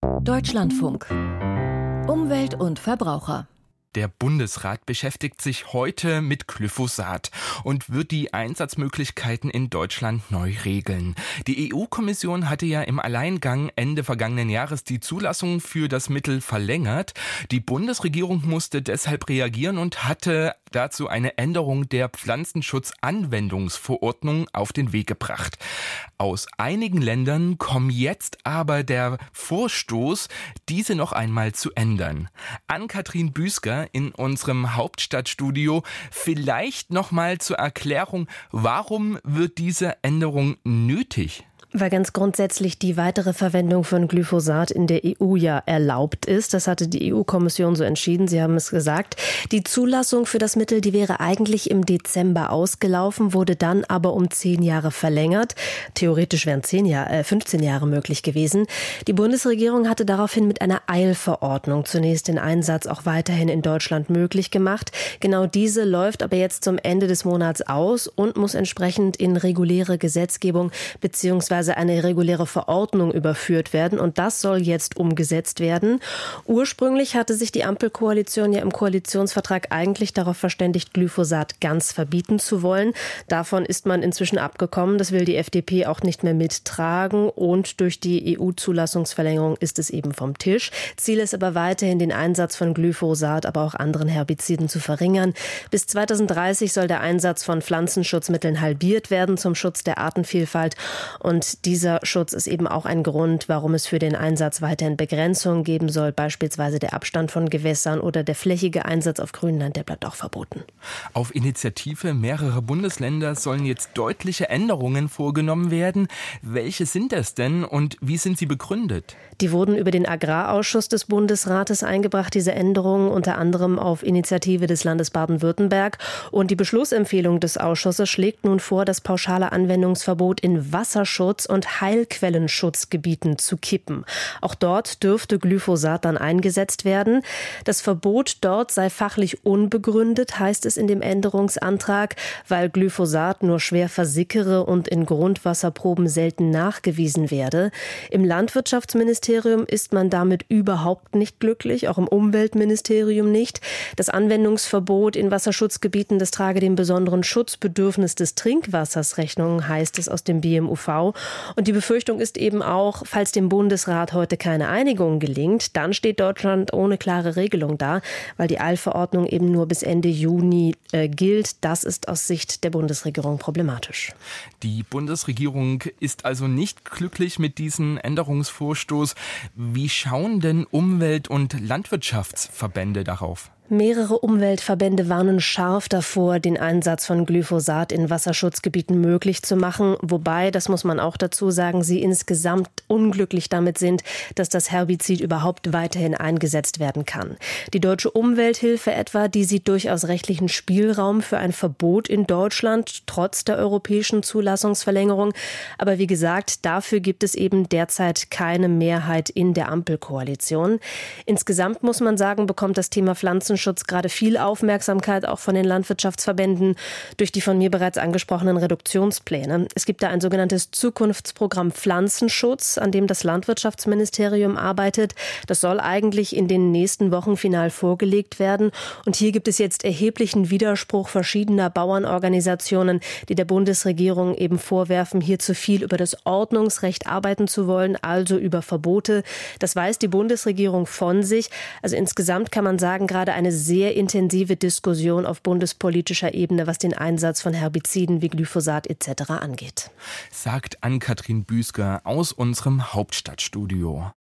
Deutschlandfunk. Umwelt und Verbraucher. Der Bundesrat beschäftigt sich heute mit Glyphosat und wird die Einsatzmöglichkeiten in Deutschland neu regeln. Die EU-Kommission hatte ja im Alleingang Ende vergangenen Jahres die Zulassung für das Mittel verlängert. Die Bundesregierung musste deshalb reagieren und hatte dazu eine Änderung der Pflanzenschutzanwendungsverordnung auf den Weg gebracht. Aus einigen Ländern kommt jetzt aber der Vorstoß, diese noch einmal zu ändern. Ann-Kathrin Büsker in unserem Hauptstadtstudio. Vielleicht noch mal zur Erklärung, warum wird diese Änderung nötig? Weil ganz grundsätzlich die weitere Verwendung von Glyphosat in der EU ja erlaubt ist. Das hatte die EU-Kommission so entschieden. Sie haben es gesagt. Die Zulassung für das Mittel, die wäre eigentlich im Dezember ausgelaufen, wurde dann aber um 10 Jahre verlängert. Theoretisch wären 15 Jahre möglich gewesen. Die Bundesregierung hatte daraufhin mit einer Eilverordnung zunächst den Einsatz auch weiterhin in Deutschland möglich gemacht. Genau diese läuft aber jetzt zum Ende des Monats aus und muss entsprechend in reguläre Gesetzgebung bzw. eine reguläre Verordnung überführt werden. Und das soll jetzt umgesetzt werden. Ursprünglich hatte sich die Ampelkoalition ja im Koalitionsvertrag eigentlich darauf verständigt, Glyphosat ganz verbieten zu wollen. Davon ist man inzwischen abgekommen. Das will die FDP auch nicht mehr mittragen. Und durch die EU-Zulassungsverlängerung ist es eben vom Tisch. Ziel ist aber weiterhin, den Einsatz von Glyphosat, aber auch anderen Herbiziden zu verringern. Bis 2030 soll der Einsatz von Pflanzenschutzmitteln halbiert werden zum Schutz der Artenvielfalt. Und dieser Schutz ist eben auch ein Grund, warum es für den Einsatz weiterhin Begrenzungen geben soll. Beispielsweise der Abstand von Gewässern oder der flächige Einsatz auf Grünland, der bleibt auch verboten. Auf Initiative mehrerer Bundesländer sollen jetzt deutliche Änderungen vorgenommen werden. Welche sind das denn und wie sind sie begründet? Die wurden über den Agrarausschuss des Bundesrates eingebracht, diese Änderungen, unter anderem auf Initiative des Landes Baden-Württemberg. Und die Beschlussempfehlung des Ausschusses schlägt nun vor, das pauschale Anwendungsverbot in Wasserschutz- und Heilquellenschutzgebieten zu kippen. Auch dort dürfte Glyphosat dann eingesetzt werden. Das Verbot dort sei fachlich unbegründet, heißt es in dem Änderungsantrag, weil Glyphosat nur schwer versickere und in Grundwasserproben selten nachgewiesen werde. Im Landwirtschaftsministerium ist man damit überhaupt nicht glücklich, auch im Umweltministerium nicht. Das Anwendungsverbot in Wasserschutzgebieten, das trage dem besonderen Schutzbedürfnis des Trinkwassers Rechnung, heißt es aus dem BMUV. Und die Befürchtung ist eben auch, falls dem Bundesrat heute keine Einigung gelingt, dann steht Deutschland ohne klare Regelung da, weil die Eilverordnung eben nur bis Ende Juni gilt. Das ist aus Sicht der Bundesregierung problematisch. Die Bundesregierung ist also nicht glücklich mit diesem Änderungsvorstoß. Wie schauen denn Umwelt- und Landwirtschaftsverbände darauf? Mehrere Umweltverbände warnen scharf davor, den Einsatz von Glyphosat in Wasserschutzgebieten möglich zu machen. Wobei, das muss man auch dazu sagen, sie insgesamt unglücklich damit sind, dass das Herbizid überhaupt weiterhin eingesetzt werden kann. Die Deutsche Umwelthilfe etwa, die sieht durchaus rechtlichen Spielraum für ein Verbot in Deutschland, trotz der europäischen Zulassungsverlängerung. Aber wie gesagt, dafür gibt es eben derzeit keine Mehrheit in der Ampelkoalition. Insgesamt muss man sagen, bekommt das Thema Pflanzenschutz gerade viel Aufmerksamkeit, auch von den Landwirtschaftsverbänden, durch die von mir bereits angesprochenen Reduktionspläne. Es gibt da ein sogenanntes Zukunftsprogramm Pflanzenschutz, an dem das Landwirtschaftsministerium arbeitet. Das soll eigentlich in den nächsten Wochen final vorgelegt werden. Und hier gibt es jetzt erheblichen Widerspruch verschiedener Bauernorganisationen, die der Bundesregierung eben vorwerfen, hier zu viel über das Ordnungsrecht arbeiten zu wollen, also über Verbote. Das weiß die Bundesregierung von sich. Also insgesamt kann man sagen, gerade eine sehr intensive Diskussion auf bundespolitischer Ebene, was den Einsatz von Herbiziden wie Glyphosat etc. angeht. Sagt Ann-Kathrin Büsker aus unserem Hauptstadtstudio.